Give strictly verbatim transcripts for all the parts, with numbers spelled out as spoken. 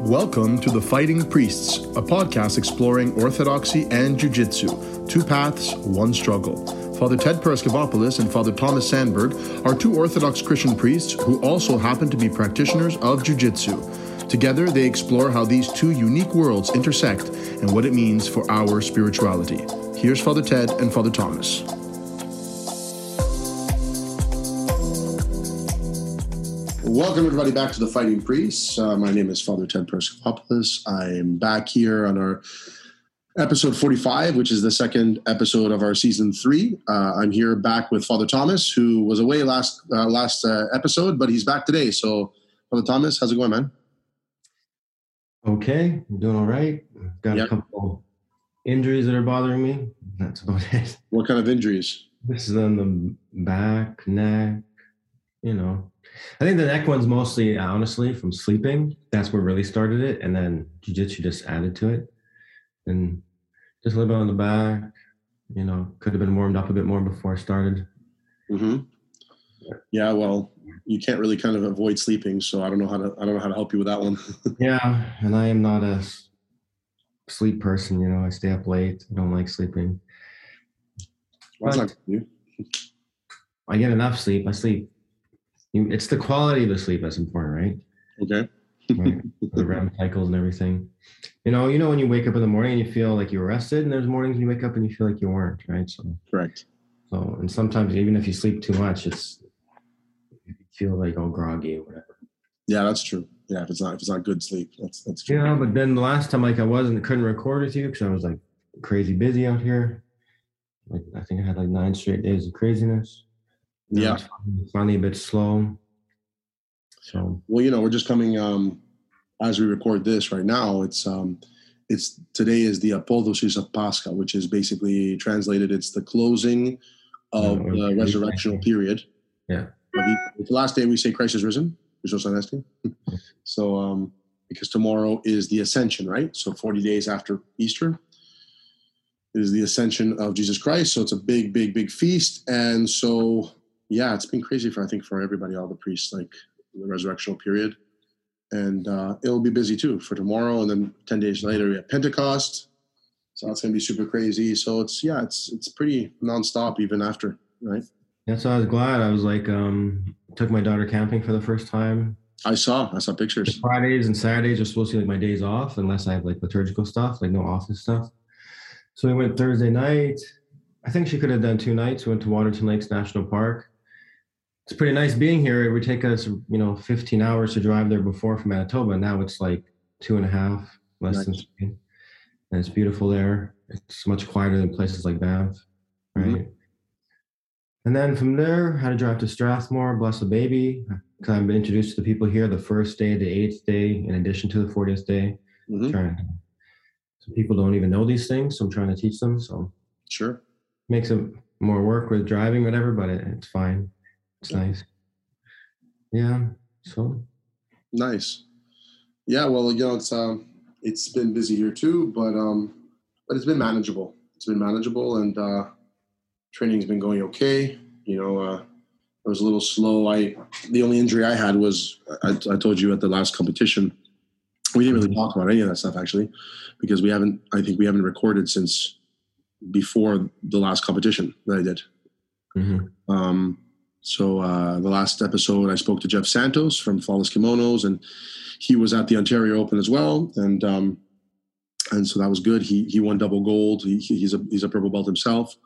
Welcome to The Fighting Priests, a podcast exploring orthodoxy and jiu-jitsu, two paths, one struggle. Father Ted Paraskevopoulos and Father Thomas Sandberg are two Orthodox Christian priests who also happen to be practitioners of jiu-jitsu. Together, they explore how these two unique worlds intersect and what it means for our spirituality. Here's Father Ted and Father Thomas. Welcome, everybody, back to The Fighting Priests. Uh, my name is Father Ted Paraskevopoulos. I'm back here on our episode forty-five, which is the second episode of our season three. Uh, I'm here back with Father Thomas, who was away last uh, last uh, episode, but he's back today. So, Father Thomas, how's it going, man? Okay, I'm doing all right. Got yep. a couple injuries that are bothering me. That's about it. What kind of injuries? This is on the back, neck, you know. I think the neck one's mostly, honestly, from sleeping. That's what really started it. And then jiu-jitsu just added to it. And just a little bit on the back, you know, could have been warmed up a bit more before I started. Mm-hmm. Yeah, well, you can't really kind of avoid sleeping, so I don't know how to I don't know how to help you with that one. Yeah, and I am not a sleep person, you know. I stay up late. I don't like sleeping. Well, that's not good. I get enough sleep. I sleep. It's the quality of the sleep that's important, right? Okay. Right. The R E M cycles and everything. You know, you know when you wake up in the morning and you feel like you're rested, and there's mornings when you wake up and you feel like you weren't, right? So correct. So and sometimes even if you sleep too much, it's you feel like all groggy or whatever. Yeah, that's true. Yeah, if it's not if it's not good sleep, that's that's true. Yeah, but then the last time like I wasn't couldn't record with you because I was like crazy busy out here. Like I think I had like nine straight days of craziness. Now yeah, it's finally a bit slow. So well, you know, we're just coming um, as we record this right now. It's um, it's today is the Apodosis of Pascha, which is basically translated. It's the closing of no, the resurrectional period. Yeah, it's the last day we say Christ is risen. So, um, because tomorrow is the Ascension, right? So, forty days after Easter is the Ascension of Jesus Christ. So, it's a big, big, big feast, and so. Yeah, it's been crazy for, I think, for everybody, all the priests, like the resurrectional period. And uh, it'll be busy too for tomorrow. And then ten days later, we have Pentecost. So that's going to be super crazy. So it's, yeah, it's it's pretty nonstop even after, right? Yeah, so I was glad. I was like, um, took my daughter camping for the first time. I saw, I saw pictures. The Fridays and Saturdays are supposed to be like my days off unless I have like liturgical stuff, like no office stuff. So we went Thursday night. I think she could have done two nights. We went to Waterton Lakes National Park. It's pretty nice being here. It would take us, you know, fifteen hours to drive there before from Manitoba. Now it's like two and a half, less nice. than three. And it's beautiful there. It's much quieter than places like Banff, right? Mm-hmm. And then from there, had to drive to Strathmore, bless the baby. Because I've been introduced to the people here the first day, the eighth day, in addition to the fortieth day. Mm-hmm. Trying to, so people don't even know these things, so I'm trying to teach them. So sure, makes it more work with driving, whatever, but it, it's fine. It's nice. Yeah. So nice. Yeah. Well, you know, it's um, it's been busy here too, but um, but it's been manageable. It's been manageable, and uh, training's been going okay. You know, uh, I was a little slow. I the only injury I had was I, I told you at the last competition. We didn't really talk about any of that stuff actually, because we haven't. I think we haven't recorded since before the last competition that I did. Mm-hmm. Um. So uh, the last episode, I spoke to Jeff Santos from Flawless Kimonos, and he was at the Ontario Open as well, and um, and so that was good. He he won double gold. He, he's a he's a purple belt himself.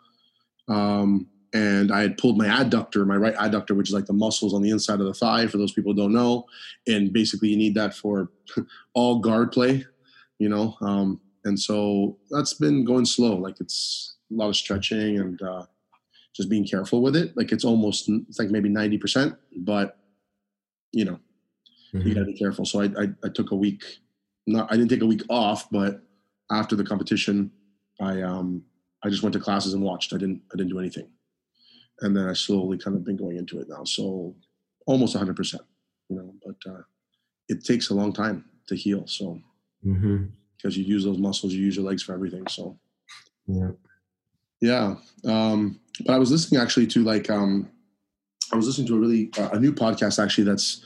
Um, and I had pulled my adductor, my right adductor, which is like the muscles on the inside of the thigh. For those people who don't know, and basically you need that for all guard play, you know. Um, and so that's been going slow. Like it's a lot of stretching and. Uh, Just being careful with it. Like it's almost, it's like maybe ninety percent, but you know, mm-hmm. you gotta be careful. So I, I, I took a week, not, I didn't take a week off, but after the competition, I, um, I just went to classes and watched. I didn't, I didn't do anything. And then I slowly kind of been going into it now. So almost a hundred percent, you know, but, uh, it takes a long time to heal. So, mm-hmm. because you use those muscles, you use your legs for everything. So, yeah. Yeah. Um, but I was listening actually to like, um, I was listening to a really, uh, a new podcast actually that's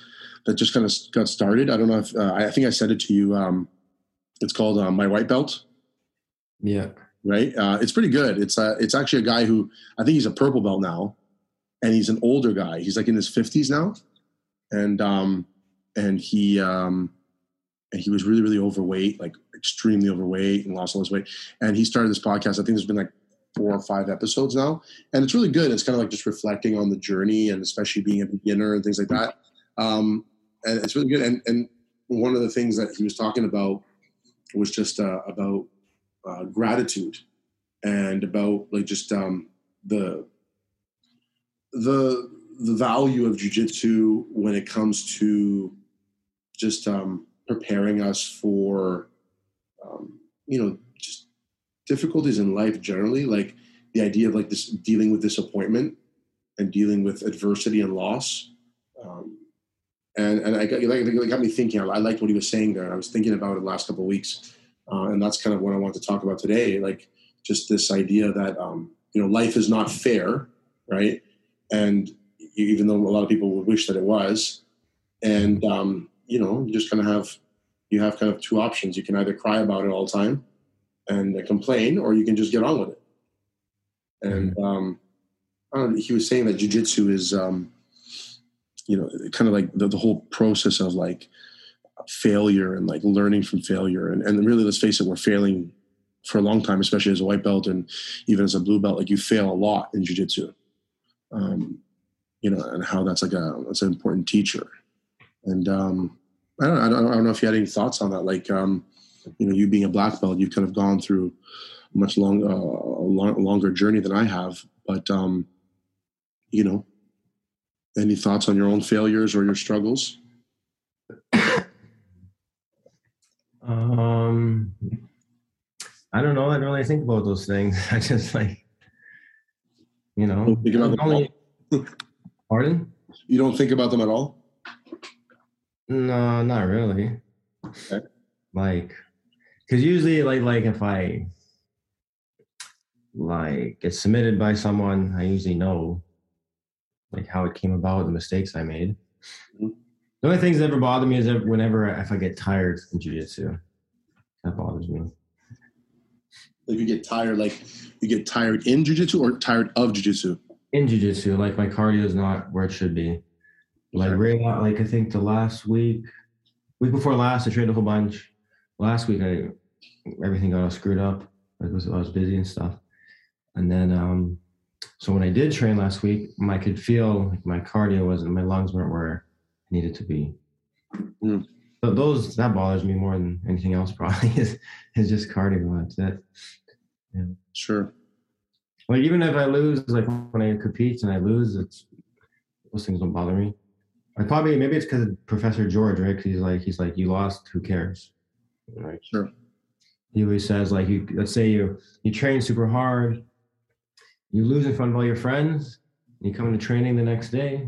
that just kind of got started. I don't know if uh, I think I said it to you. Um, it's called uh, My White Belt. Yeah. Right. Uh, it's pretty good. It's uh, it's actually a guy who I think he's a purple belt now, and he's an older guy. He's like in his fifties now, and um, and he um, and he was really really overweight, like extremely overweight, and lost all his weight. And he started this podcast. I think there's been like four or five episodes now, and it's really good. It's kind of like just reflecting on the journey, and especially being a beginner and things like that. Um, and it's really good. And and one of the things that he was talking about was just uh, about uh, gratitude and about like just um, the the the value of jiu-jitsu when it comes to just um, preparing us for um, you know just difficulties in life generally, like the idea of like this dealing with disappointment and dealing with adversity and loss. Um, and and I got, it got me thinking. I liked what he was saying there. I was thinking about it the last couple of weeks, uh, and that's kind of what I want to talk about today. Like just this idea that um, you know life is not fair, right? And even though a lot of people would wish that it was, and um, you know, you just kind of have you have kind of two options. You can either cry about it all the time and uh, complain, or you can just get on with it. And um, I don't know, he was saying that jiu-jitsu is, um, you know, kind of like the, the whole process of like failure and like learning from failure. And, and really, let's face it, we're failing for a long time, especially as a white belt and even as a blue belt. Like you fail a lot in jiu-jitsu, um, you know, and how that's like a that's an important teacher. And um, I don't know, I don't, I don't know if you had any thoughts on that. Like, um, you know, you being a black belt, you've kind of gone through a much long, uh, a long, longer journey than I have. But, um, you know, any thoughts on your own failures or your struggles? Um, I don't know. I don't really think about those things. I just like, you know, Don't think about them only, at all? Pardon? You don't think about them at all? No, not really. Okay. Like, because usually, like, like if I like get submitted by someone, I usually know like how it came about, the mistakes I made. Mm-hmm. The only things that ever bother me is if, whenever if I get tired in jiu-jitsu, that bothers me. If you get tired, like you get tired in jiu-jitsu or tired of jiu-jitsu? In jiu-jitsu, like my cardio is not where it should be. Like okay. Really, like I think the last week, week before last, I trained a whole bunch. Last week, I everything got all screwed up. I was I was busy and stuff. And then, um, so when I did train last week, I could feel like my cardio wasn't, my lungs weren't where I needed to be. Mm. So those, that bothers me more than anything else probably is, is just cardio. That's it. Yeah. Sure. Like even if I lose, like when I compete and I lose, it's, those things don't bother me. I probably, maybe it's because of Professor George, right? Cause he's like, he's like, you lost, who cares? Right. Sure. He always says like, you, let's say you, you train super hard, you lose in front of all your friends, you come into training the next day,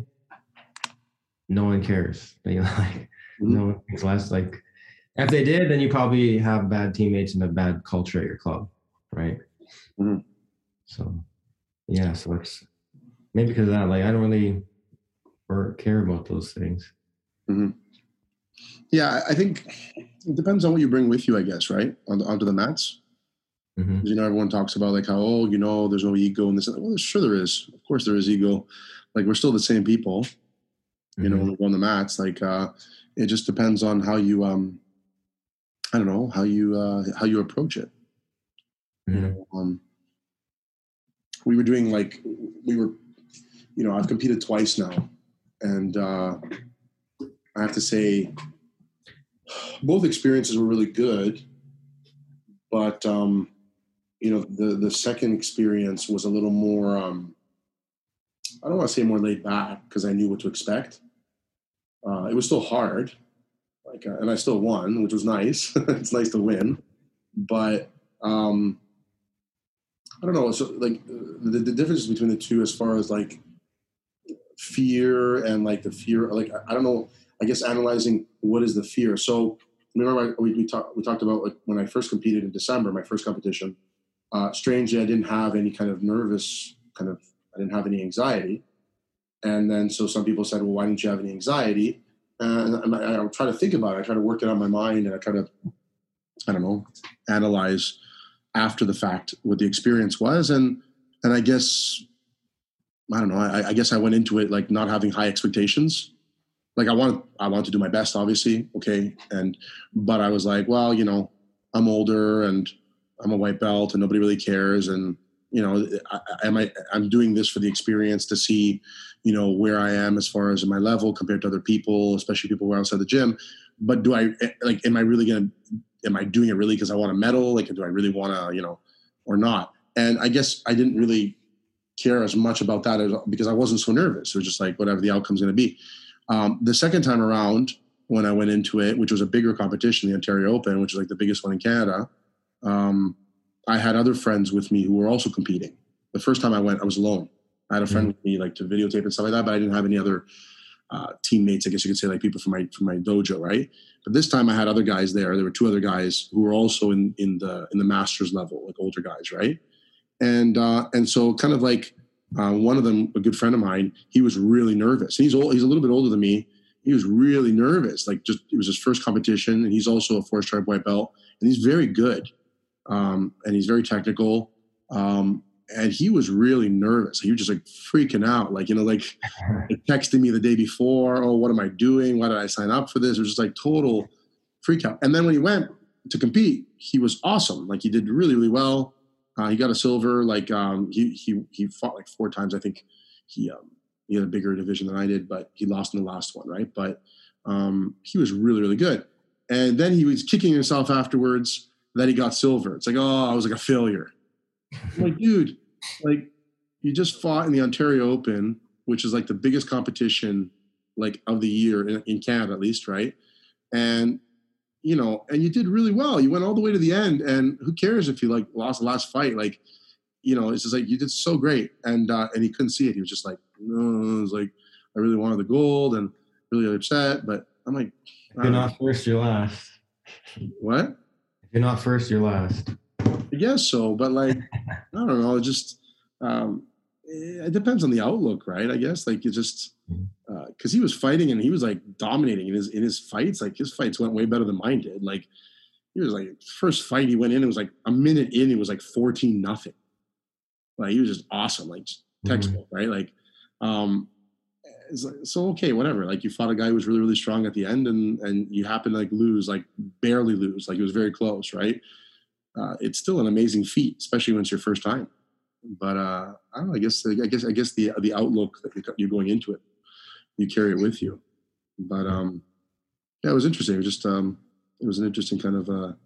no one cares. You know, like, mm-hmm. No one thinks less. Like, if they did, then you probably have bad teammates and a bad culture at your club, right? Mm-hmm. So, yeah, so it's maybe because of that, like, I don't really or care about those things. Mm-hmm. Yeah, I think it depends on what you bring with you, I guess, right? On, onto the mats. Mm-hmm. You know, everyone talks about like how, oh, you know, there's no ego in this. Well, sure there is. Of course there is ego. Like we're still the same people, mm-hmm. you know, when we're on the mats. Like uh, it just depends on how you, um, I don't know, how you uh, how you approach it. Mm-hmm. You know, um, we were doing like we were, you know, I've competed twice now, and uh, I have to say, both experiences were really good, but. Um, You know, the, the second experience was a little more, um, I don't want to say more laid back because I knew what to expect. Uh, it was still hard, like, uh, and I still won, which was nice. It's nice to win. But um, I don't know. So, like, the, the difference between the two as far as, like, fear and, like, the fear, like, I don't know, I guess analyzing what is the fear. So, remember we, we, talk, we talked about, like, when I first competed in December, my first competition. Uh, strangely, I didn't have any kind of nervous kind of, I didn't have any anxiety. And then, so some people said, well, why didn't you have any anxiety? and I, I try to think about it. I try to work it out in my mind, and I try to, I don't know, analyze after the fact what the experience was. And, and I guess, I don't know, I, I guess I went into it like not having high expectations. Like I want, I want to do my best, obviously. Okay. And, but I was like, well, you know, I'm older and I'm a white belt and nobody really cares. And, you know, I, I, am I, I'm doing this for the experience to see, you know, where I am as far as in my level compared to other people, especially people who are outside the gym. But do I, like, am I really going to, am I doing it really because I want a medal? Like, do I really want to, you know, or not? And I guess I didn't really care as much about that as, because I wasn't so nervous. It was just like, whatever the outcome's going to be. Um, the second time around, when I went into it, which was a bigger competition, the Ontario Open, which is like the biggest one in Canada, um, I had other friends with me who were also competing. The first time I went, I was alone. I had a friend mm-hmm. with me, like to videotape and stuff like that, but I didn't have any other uh, teammates. I guess you could say, like people from my from my dojo, right? But this time I had other guys there. There were two other guys who were also in in the in the masters level, like older guys, right? And uh, and so kind of like uh, one of them, a good friend of mine, he was really nervous. And he's old. He's a little bit older than me. He was really nervous. Like just it was his first competition, and he's also a four-stripe white belt, and he's very good. Um, and he's very technical. Um, and he was really nervous. He was just like freaking out. Like, you know, like texting me the day before, oh, what am I doing? Why did I sign up for this? It was just like total freak out. And then when he went to compete, he was awesome. Like he did really, really well. Uh, he got a silver. Like um, he, he, he fought like four times. I think he, um, he had a bigger division than I did, but he lost in the last one. Right. But um, he was really, really good. And then he was kicking himself afterwards that he got silver. It's like, oh, I was like a failure. I'm like, dude, like you just fought in the Ontario Open, which is like the biggest competition like of the year in, in Canada, at least, right? And you know, and you did really well. You went all the way to the end, and who cares if you like lost the last fight? Like, you know, it's just like you did so great, and uh, and he couldn't see it. He was just like, no, it was like I really wanted the gold, and really upset. But I'm like, if you're not first, you're last. What? If you're not first, you're last. I guess so, but like, I don't know. It just um, it depends on the outlook, right? I guess like you just because uh, he was fighting and he was like dominating in his in his fights. Like his fights went way better than mine did. Like he was like first fight he went in, it was like a minute in, it was like fourteen nothing. Like he was just awesome, like just textbook, mm-hmm. right? Like, um, it's like, so okay, whatever. Like you fought a guy who was really really strong at the end, and and you happen to like lose, like barely lose, like it was very close, right? Uh, it's still an amazing feat, especially when it's your first time. But uh, I don't know. I guess I guess I guess the the outlook that you're going into it, you carry it with you. But um, yeah, it was interesting. It was just um, it was an interesting kind of uh,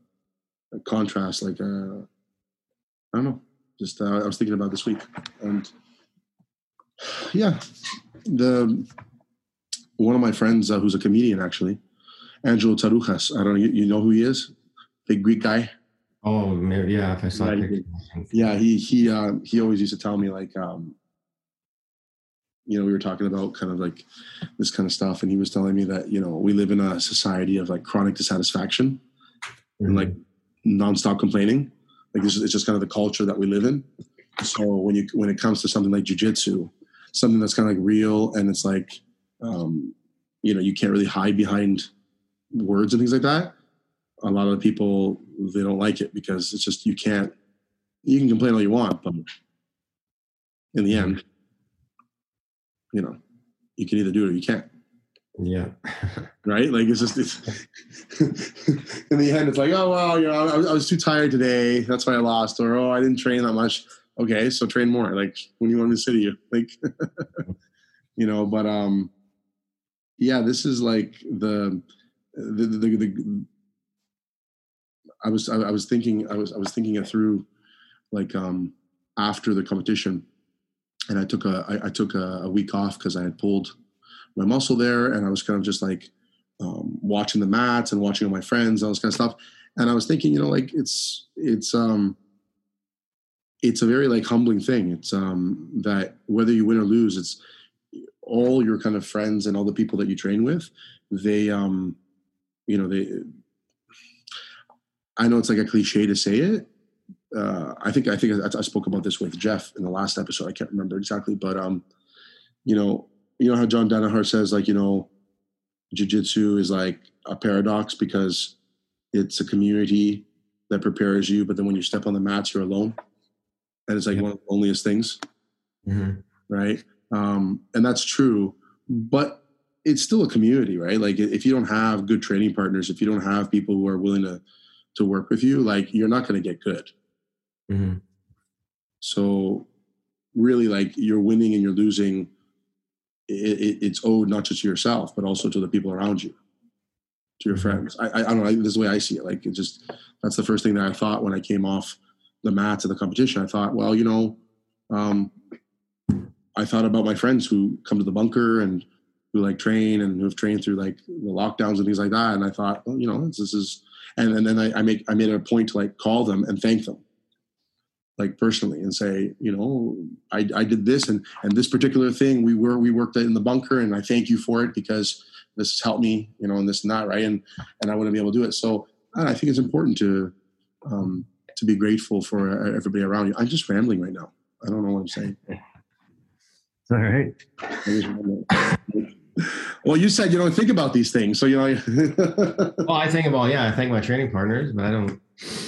a contrast. Like uh, I don't know. Just uh, I was thinking about this week, and yeah, the one of my friends uh, who's a comedian actually, Angelo Tarujas. I don't know. You, you know who he is? Big Greek guy. Oh, yeah, if I saw yeah, pictures. Yeah, he he uh, he always used to tell me like, um, you know, we were talking about kind of like this kind of stuff, and he was telling me that you know we live in a society of like chronic dissatisfaction mm-hmm. and like nonstop complaining. Like this is, it's just kind of the culture that we live in. So when you when it comes to something like jiu-jitsu, something that's kind of like real and it's like, um, you know, you can't really hide behind words and things like that. A lot of the people, they don't like it because it's just, you can't, you can complain all you want, but in the end, you know, you can either do it or you can't. Yeah. Right? Like it's just, it's in the end, it's like, oh, well, you know, I was, I was too tired today. That's why I lost. Or, oh, I didn't train that much. Okay. So train more. Like when you want me to say to you, like, you know, but, um, yeah, this is like the, the, the, the, the I was I, I was thinking I was I was thinking it through, like um, after the competition, and I took a I, I took a, a week off because I had pulled my muscle there, and I was kind of just like um, watching the mats and watching all my friends, all this kind of stuff, and I was thinking, you know, like it's it's um it's a very like humbling thing. It's um that whether you win or lose, it's all your kind of friends and all the people that you train with, they um you know they. I know it's like a cliche to say it. Uh, I think I think I, I spoke about this with Jeff in the last episode. I can't remember exactly, but um, you know, you know how John Danaher says, like, you know, jiu-jitsu is like a paradox because it's a community that prepares you, but then when you step on the mats, you're alone. And it's like Yep. one of the loneliest things, Mm-hmm. right? Um, and that's true, but it's still a community, right? Like if you don't have good training partners, if you don't have people who are willing to to work with you, like you're not going to get good. Mm-hmm. So really, like you're winning and you're losing, it, it, it's owed not just to yourself, but also to the people around you, to your Mhm. friends. I, I, I don't know. This is the way I see it. Like it just, that's the first thing that I thought when I came off the mats of the competition. I thought, well, you know, um, I thought about my friends who come to the bunker and who like train and who have trained through like the lockdowns and things like that. And I thought, well, you know, this, this is, and, and then I, I make, I made it a point to like call them and thank them, like personally, and say, you know, I, I did this and, and this particular thing, we were, we worked in the bunker and I thank you for it because this has helped me, you know, and this and that. Right. And, and I wouldn't be able to do it. So I think it's important to, um, to be grateful for everybody around you. I'm just rambling right now. I don't know what I'm saying. All right. Well, you said you don't think about these things, so you know. Well, I think about, yeah, I thank my training partners, but I don't,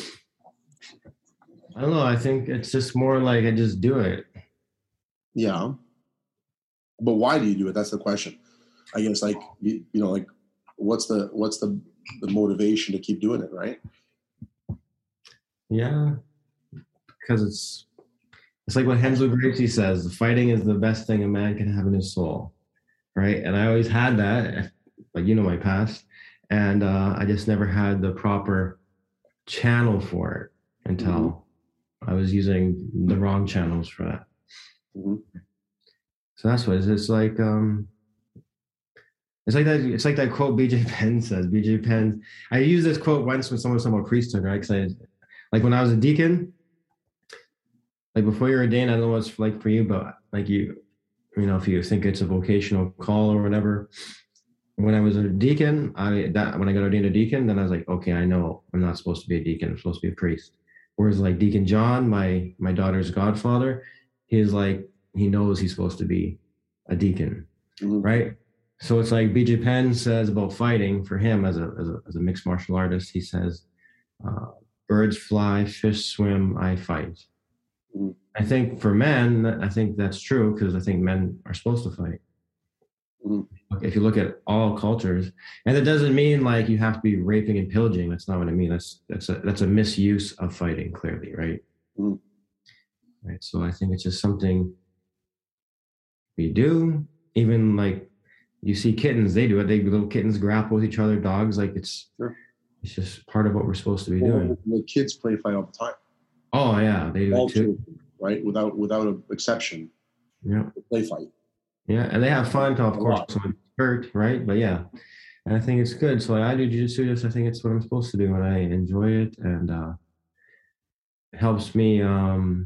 I don't know. I think it's just more like I just do it. Yeah. But why do you do it? That's the question. I guess like, you, you know, like what's the, what's the, the motivation to keep doing it, right? Yeah. Because it's, it's like what Hensel Gracie says, the fighting is the best thing a man can have in his soul. Right. And I always had that, like, you know, my past, and uh, I just never had the proper channel for it until mm-hmm. I was using the wrong channels for that. Mm-hmm. So that's what it is. It's like, um, it's like that. It's like that quote B J Penn says. B J Penn. I used this quote once when someone was talking about priesthood, right? Because I, like when I was a deacon, like before you're ordained, I don't know what it's like for you, but like you, you know, if you think it's a vocational call or whatever. When I was a deacon, I that when I got ordained a deacon, then I was like, okay, I know I'm not supposed to be a deacon. I'm supposed to be a priest. Whereas like Deacon John, my my daughter's godfather, he's like, he knows he's supposed to be a deacon, mm-hmm. right? So it's like B J Penn says about fighting for him as a as a, as a mixed martial artist. He says, uh, birds fly, fish swim, I fight. Mm-hmm. I think for men, I think that's true because I think men are supposed to fight. Mm-hmm. If you look at all cultures, and it doesn't mean like you have to be raping and pillaging. That's not what I mean. That's that's a that's a misuse of fighting, clearly, right? Mm-hmm. Right. So I think it's just something we do. Even like you see kittens, they do it. They little kittens grapple with each other. Dogs, like it's sure. It's just part of what we're supposed to be well, doing. The kids play fight all the time. Oh yeah, they do all it too. True, right? Without without an exception. Yeah. They play fight. Yeah, and they have fun to, of course, someone's hurt, right? But yeah, and I think it's good. So I do jiu-jitsu just I think it's what I'm supposed to do, and I enjoy it, and uh, it helps me. Um,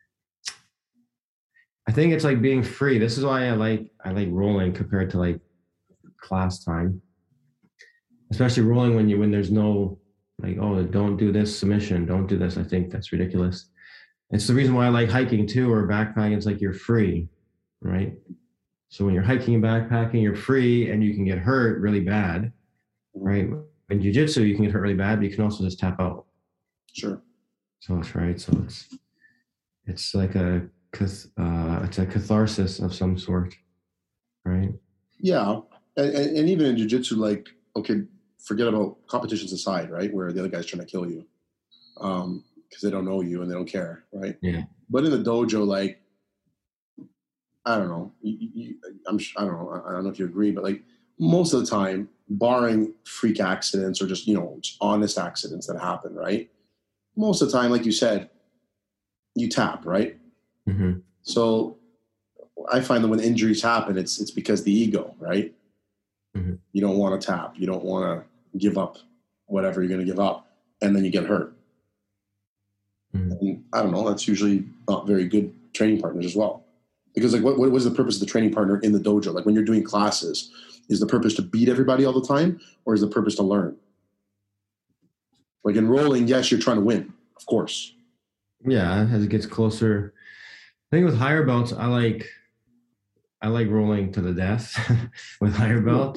I think it's like being free. This is why I like I like rolling compared to like class time, especially rolling when you when there's no like, oh, don't do this submission, don't do this. I think that's ridiculous. It's the reason why I like hiking too, or backpacking. It's like you're free, right? So when you're hiking and backpacking, you're free and you can get hurt really bad, right? In jiu-jitsu, you can get hurt really bad, but you can also just tap out. Sure. So it's right. So it's it's like a uh, it's a catharsis of some sort, right? Yeah, and, and, and even in jiu-jitsu, like, okay, forget about competitions aside, right? Where the other guy's trying to kill you um, because they don't know you and they don't care, right? Yeah. But in the dojo, like, I don't know. You, you, I'm. I don't know. I don't know if you agree, but like most of the time, barring freak accidents or just you know just honest accidents that happen, right? Most of the time, like you said, you tap, right? Mm-hmm. So I find that when injuries happen, it's it's because the ego, right? Mm-hmm. You don't want to tap. You don't want to give up whatever you're going to give up, and then you get hurt. Mm-hmm. And I don't know. That's usually not very good training partners as well. Because like, what, what was the purpose of the training partner in the dojo? Like when you're doing classes, is the purpose to beat everybody all the time, or is the purpose to learn? Like in rolling, yes, you're trying to win, of course. Yeah, as it gets closer. I think with higher belts, I like, I like rolling to the death with higher belts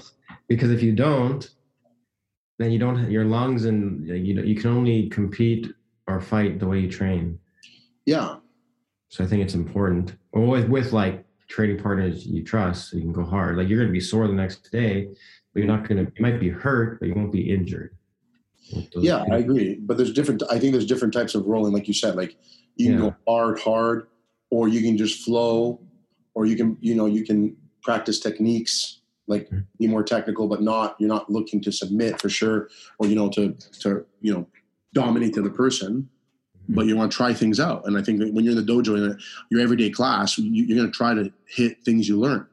because if you don't, then you don't, your lungs and you know, you can only compete or fight the way you train. Yeah. So I think it's important. Or with, with like training partners you trust, so you can go hard. Like you're going to be sore the next day, but you're not going to, you might be hurt, but you won't be injured. Yeah, I agree. But there's different, I think there's different types of rolling, like you said, like you can Yeah. go hard, hard, or you can just flow, or you can, you know, you can practice techniques, like be more technical, but not, you're not looking to submit for sure, or, you know, to, to, you know, dominate the other person, but you want to try things out. And I think that when you're in the dojo in your everyday class, you, you're going to try to hit things you learned.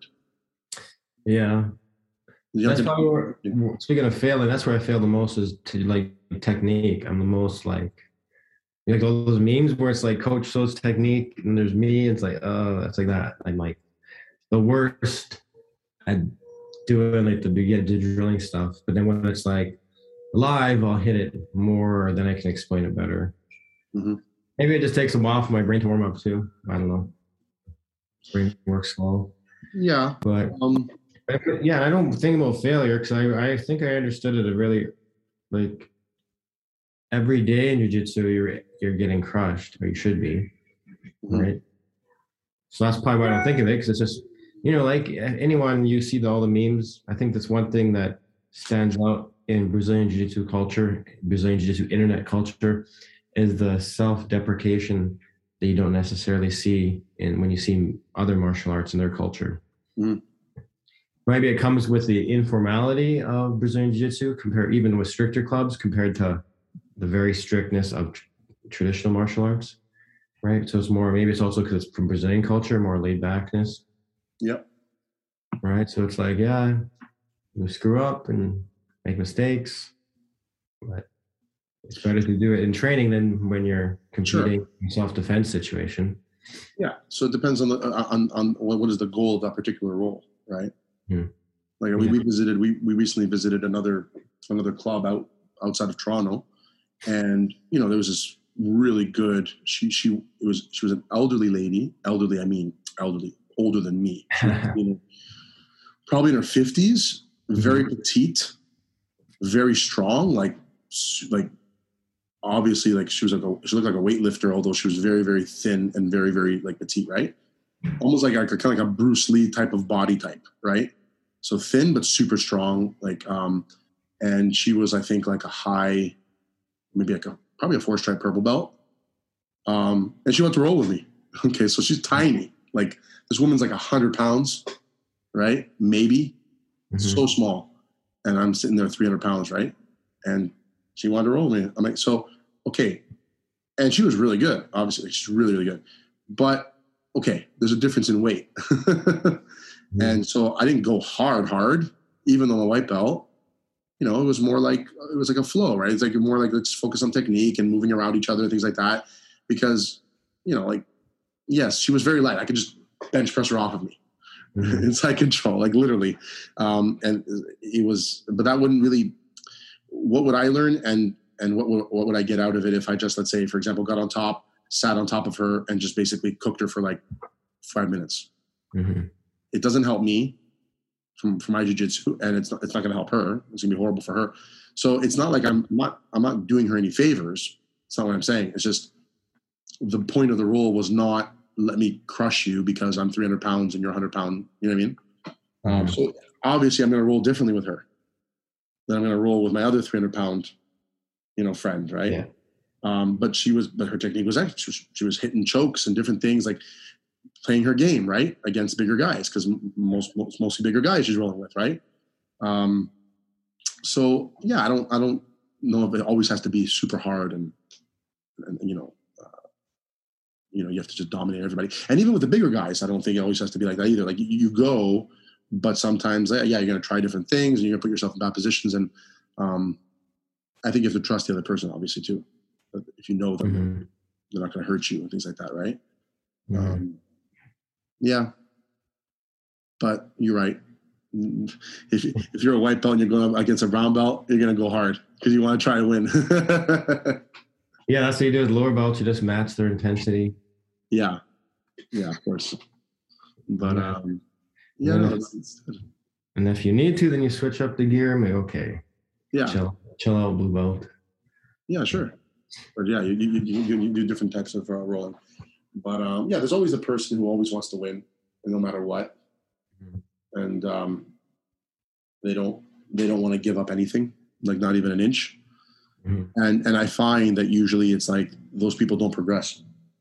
Yeah. You That's have to- probably where, speaking of failing, that's where I fail the most is to like technique. I'm the most like, like all those memes where it's like Coach So's technique and there's me. It's like, oh, that's like that. I'm like the worst at doing like the beginning drilling stuff. But then when it's like live, I'll hit it more, then I can explain it better. Mhm. Maybe it just takes a while for my brain to warm up too. I don't know. Brain works slow. Yeah. But Um, yeah, I don't think about failure because I, I think I understood it a really like every day in jiu-jitsu you're you're getting crushed, or you should be, Mhm. right? So that's probably why I don't think of it, because it's just, you know, like anyone, you see the, all the memes. I think that's one thing that stands out in Brazilian jiu-jitsu culture, Brazilian jiu-jitsu internet culture, is the self-deprecation that you don't necessarily see in when you see other martial arts in their culture. Mhm. Maybe it comes with the informality of Brazilian jiu-jitsu, compared even with stricter clubs, compared to the very strictness of tr- traditional martial arts, right? So it's more, maybe it's also because it's from Brazilian culture, more laid backness, Yep. right? So it's like, yeah, you screw up and make mistakes, but it's better to do it in training than when you're competing Sure. in self-defense situation. Yeah. So it depends on the on on what what is the goal of that particular role, right? Hmm. Like we, Yeah. we visited, we we recently visited another another club out outside of Toronto, and you know there was this really good. She she it was she was an elderly lady. Elderly, I mean elderly, older than me. She was, you know, probably in her fifties. Very petite, very strong. Like s- like obviously like she was like a, she looked like a weightlifter, although she was very very thin and very very like petite, right? Almost like a, kind of like a Bruce Lee type of body type, right? So thin but super strong, like um, and she was I think like a high, maybe like a probably a four stripe purple belt, um, and she went to roll with me. Okay, so she's tiny, like this woman's like a hundred pounds, right? Maybe Mhm. so small, and I'm sitting there three hundred pounds, right? And she wanted to roll with me. I'm like, so okay, and she was really good. Obviously, she's really really good, but okay, there's a difference in weight. And so I didn't go hard, hard, even though I'm a white belt. You know, it was more like, it was like a flow, right? It's like more like, let's focus on technique and moving around each other and things like that. Because, you know, like, yes, she was very light. I could just bench press her off of me. Mhm. Inside control, like literally. Um, and it was, but that wouldn't really, what would I learn? And, and what, would- what would I get out of it if I just, let's say, for example, got on top, sat on top of her and just basically cooked her for like five minutes. Mhm. It doesn't help me from, from my jiu-jitsu, and it's not, it's not going to help her. It's going to be horrible for her. So it's not like I'm not, I'm not doing her any favors. It's not what I'm saying. It's just the point of the rule was not let me crush you because I'm three hundred pounds and you're one hundred pound. You know what I mean? Um, Mhm. so obviously I'm going to roll differently with her than I'm going to roll with my other three hundred pound, you know, friend. Right. Yeah. Um, but she was, but her technique was excellent. She was, she was hitting chokes and different things, like playing her game, right, against bigger guys, because most, most mostly bigger guys she's rolling with, right? Um, so yeah, I don't I don't know if it always has to be super hard and, and you know, uh, you know, you have to just dominate everybody. And even with the bigger guys, I don't think it always has to be like that either. Like you, you go, but sometimes yeah, you're going to try different things and you're going to put yourself in bad positions. And um, I think you have to trust the other person, obviously too. If you know them, Mhm. they're not going to hurt you and things like that, right? Mhm. Um, yeah, but you're right. If if you're a white belt and you're going up against a brown belt, you're going to go hard because you want to try to win. Yeah, that's what you do with lower belts. You just match their intensity. Yeah, yeah, of course. But Yeah. um, yeah, And no, then it's, it's good. And if you need to, then you switch up the gear. Maybe okay, Yeah, chill, chill out, blue belt. yeah, sure. But yeah, you you, you, you do different types of uh, rolling. But um, yeah, there's always a person who always wants to win, and no matter what, Mhm. and um, they don't they don't want to give up anything, like not even an inch. Mhm. And and I find that usually it's like those people don't progress.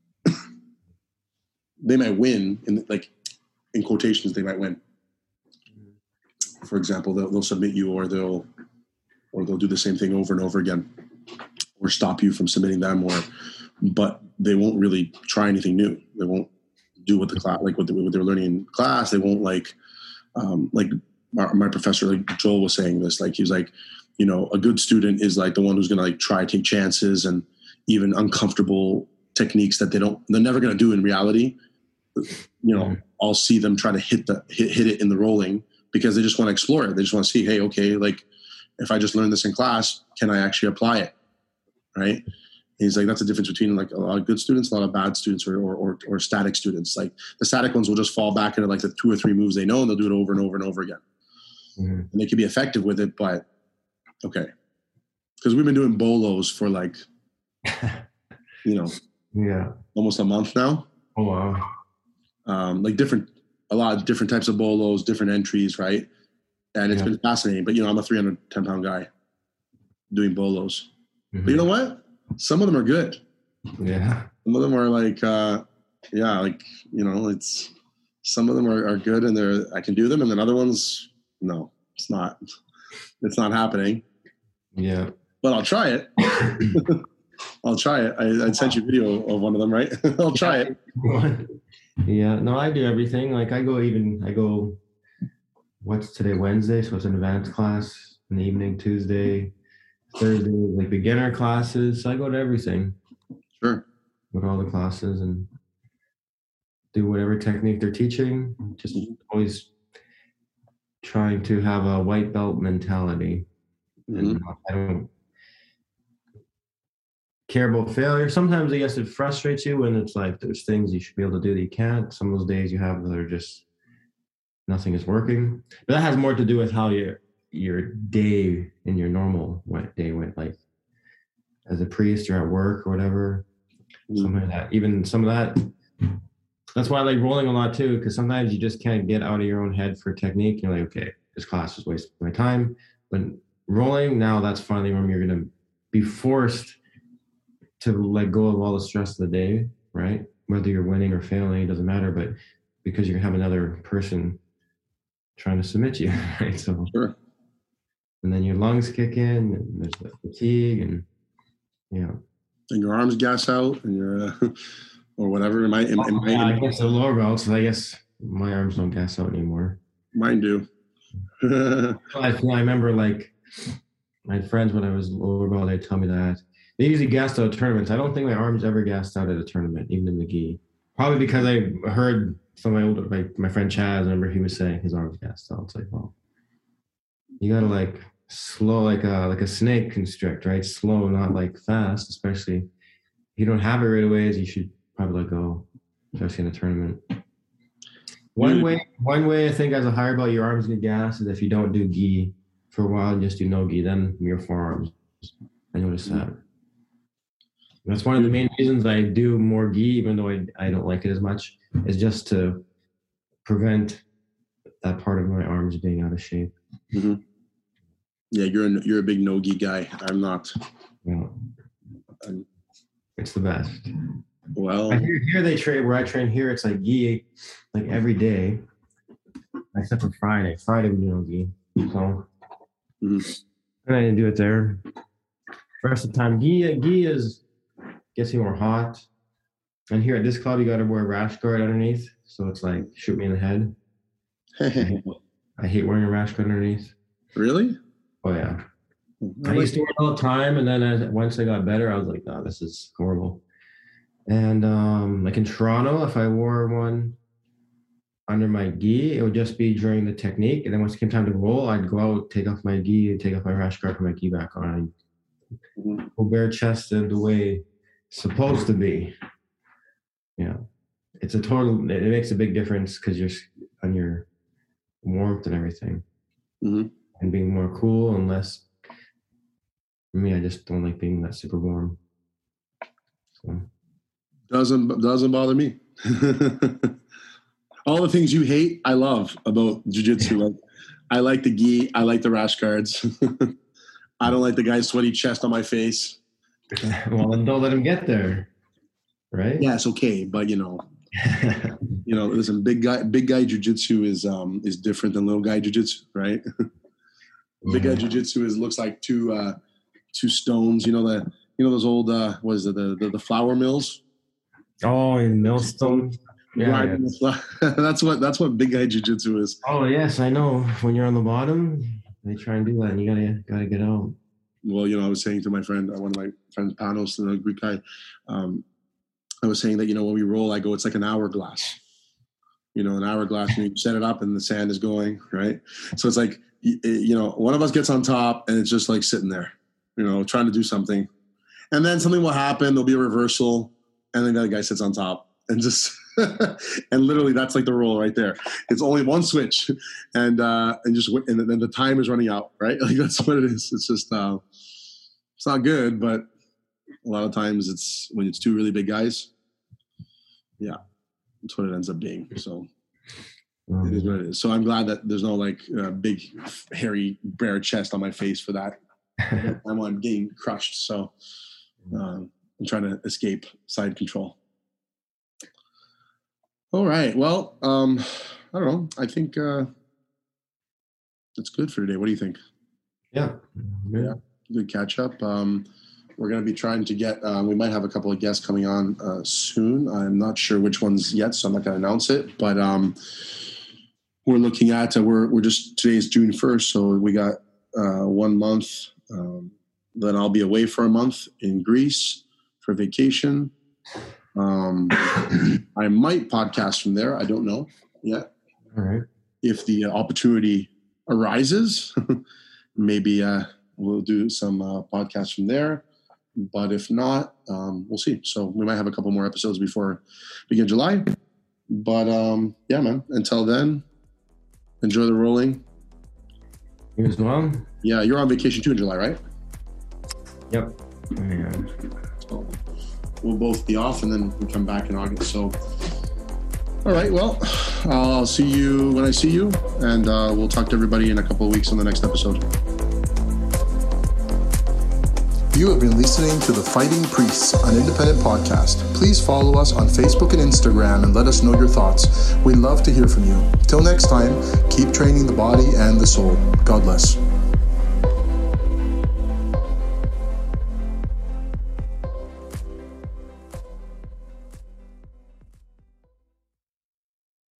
They might win, in like in quotations, they might win. For example, they'll, they'll submit you, or they'll or they'll do the same thing over and over again, or stop you from submitting them, or but they won't really try anything new. They won't do what the class like what, they, what they're learning in class. They won't like um, like my, my professor, like Joel was saying this. Like he was like, you know, a good student is like the one who's going to like try take chances and even uncomfortable techniques that they don't they're never going to do in reality. You know, Mhm. I'll see them try to hit the hit, hit it in the rolling because they just want to explore it. They just want to see, hey, okay, like if I just learned this in class, can I actually apply it? Right? He's like, that's the difference between like a lot of good students, a lot of bad students, or or, or, or static students. Like the static ones will just fall back into like the two or three moves they know, and they'll do it over and over and over again. Mhm. And they can be effective with it, but okay, because we've been doing bolos for like you know Yeah. almost a month now. Oh wow. Um, like different, a lot of different types of bolos, different entries, right? And it's Yeah. been fascinating. But you know, I'm a three hundred ten pound guy doing bolos. Mhm. But you know what? Some of them are good. Yeah. Some of them are like, uh, yeah, like you know, it's some of them are, are good, and they're I can do them, and then other ones, no, it's not. It's not happening. Yeah. But I'll try it. I'll try it. I, I sent you a video of one of them, right? I'll try it. Yeah. No, I do everything. Like I go even I go. What's today? Wednesday, so it's an advanced class in the evening. Tuesday, Thursday, like beginner classes. So I go to everything. Sure. Go to all the classes and do whatever technique they're teaching. Just Mhm. always trying to have a white belt mentality, Mhm. and I don't care about failure. Sometimes I guess it frustrates you when it's like there's things you should be able to do that you can't. Some of those days you have that are just nothing is working. But that has more to do with how your your day in your normal went day went. Like as a priest, you're at work or whatever. Mhm. Something like that. Even some of that. That's why I like rolling a lot too, because sometimes you just can't get out of your own head for technique. You're like, okay, this class is wasting my time. But rolling now, that's finally when you're gonna be forced to let go of all the stress of the day, right? Whether you're winning or failing, it doesn't matter. But because you have another person trying to submit you, right? So, Sure. and then your lungs kick in, and there's the fatigue, and you know. And your arms gas out, and your uh, or whatever. It might, it, it might, Yeah, it I might, guess the lower belts. I guess my arms don't gas out anymore. mine do. I, I remember like my friends when I was lower belt, they'd tell me that they usually gassed out at tournaments. I don't think my arms ever gassed out at a tournament, even in the gi. Probably because I heard some of my older, like my friend Chaz, I remember he was saying his arms gassed out. It's like, well, you gotta like slow, like a like a snake constrict, right? Slow, not like fast. Especially if you don't have it right away, as you should probably let go, especially in a tournament. One You- way, one way I think as a higher belt, your arms get gas is if you don't do gi for a while and just do no gi, then your forearms. I noticed that. That's one of the main reasons I do more gi, even though I, I don't like it as much, is just to prevent that part of my arms being out of shape. Mhm. Yeah, you're a, you're a big no-gi guy. I'm not. You know, I'm, it's the best. well, I hear here they train where I train here. It's like gi, like every day, except for Friday. Friday we do no gi. So, Mhm. and I didn't do it there. Rest of the time, gi gi is gets you more hot. And here at this club, you got to wear a rash guard underneath, so it's like shoot me in the head. I hate, I hate wearing a rash guard underneath. really? Oh yeah, I I like, used to wear it all the time, and then as, once I got better, I was like, "No, this is horrible." And um, like in Toronto, if I wore one under my gi, it would just be during the technique, and then once it came time to roll, I'd go out, take off my gi, and take off my rash guard, put my gi back on. Mhm. I'd go bare chested the way it's supposed to be. Yeah, it's a total. It makes a big difference because you're on your warmth and everything. mm-hmm. and being more cool and less. For me, I just don't like being that super warm. So. Doesn't doesn't bother me. All the things you hate, I love about jiu-jitsu. Like, I like the gi. I like the rash guards. I don't like the guy's sweaty chest on my face. Well, then don't let him get there, right? Yeah, it's okay, but you know, you know, listen, big guy, big guy jiu-jitsu is um is different than little guy jiu-jitsu, right? Big guy jiu-jitsu is looks like two uh two stones. You know the you know those old uh what is it the the, the flour mills. Oh, in Millstone. Yeah, right. Yeah. That's what that's what big guy jiu-jitsu is. Oh yes, I know. When you're on the bottom, they try and do that, and you gotta gotta get out. Well, you know, I was saying to my friend, one of my friends, Panos, the Greek guy, um, I was saying that, you know, when we roll, I go, it's like an hourglass. You know, an hourglass, and you set it up, and the sand is going, right? So it's like, you know, one of us gets on top, and it's just like sitting there, you know, trying to do something, and then something will happen. There'll be a reversal. And then the other guy sits on top and just, and literally that's like the roll right there. It's only one switch and, uh, and just, and then the time is running out, right? Like that's what it is. It's just, uh, it's not good, but a lot of times it's when it's two really big guys. Yeah. That's what it ends up being. So mm-hmm. It is what it is. So I'm glad that there's no like uh, big, hairy, bare chest on my face for that. I'm on getting crushed. So, um, I'm trying to escape side control. All right. Well, um, I don't know. I think uh, that's good for today. What do you think? Yeah. Yeah. yeah. Good catch up. Um, we're going to be trying to get, uh, we might have a couple of guests coming on uh, soon. I'm not sure which ones yet, so I'm not going to announce it. But um, we're looking at, uh, we're, we're just, today's June first. So we got uh, one month. Um, then I'll be away for a month in Greece for vacation. Um, I might podcast from there. I don't know yet. All right. If the opportunity arises, maybe uh, we'll do some uh, podcasts from there. But if not, um, we'll see. So we might have a couple more episodes before begin July. But um, yeah, man. Until then, enjoy the rolling. You as well? Yeah, you're on vacation too in July, right? Yep. Yeah. So we'll both be off, and then we come back in August. So, all right. Well, I'll see you when I see you, and uh, we'll talk to everybody in a couple of weeks on the next episode. You have been listening to The Fighting Priests, an independent podcast. Please follow us on Facebook and Instagram and let us know your thoughts. We'd love to hear from you. Till next time, keep training the body and the soul. God bless.